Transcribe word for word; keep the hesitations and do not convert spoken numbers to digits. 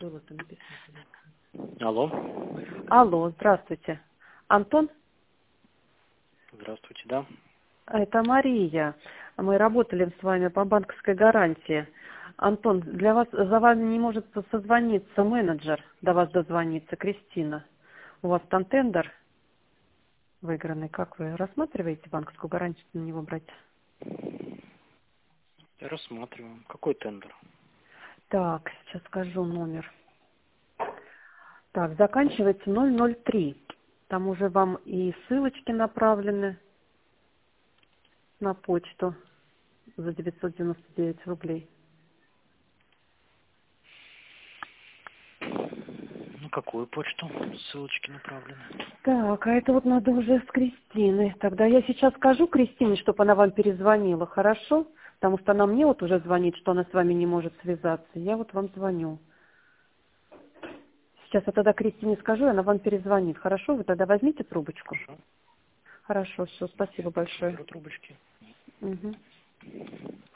Было-то написано. Алло. Алло, здравствуйте. Антон? Здравствуйте, да. Это Мария. Мы работали с вами по банковской гарантии. Антон, для вас, за вами не может созвониться менеджер, до вас дозвониться, Кристина. У вас там тендер выигранный. Как вы рассматриваете банковскую гарантию на него брать? Я рассматриваю. Какой тендер? Так, сейчас скажу номер. Так, заканчивается ноль ноль три. Там уже вам и ссылочки направлены на почту за девятьсот девяносто девять рублей. На какую почту ссылочки направлены? Так, а это вот надо уже с Кристиной. Тогда я сейчас скажу Кристине, чтобы она вам перезвонила, хорошо? Потому что она мне вот уже звонит, что она с вами не может связаться. Я вот вам звоню. Сейчас я тогда Кристине скажу, и она вам перезвонит. Хорошо? Вы тогда возьмите трубочку. Хорошо. Хорошо, все, спасибо большое. Беру трубочки. Угу.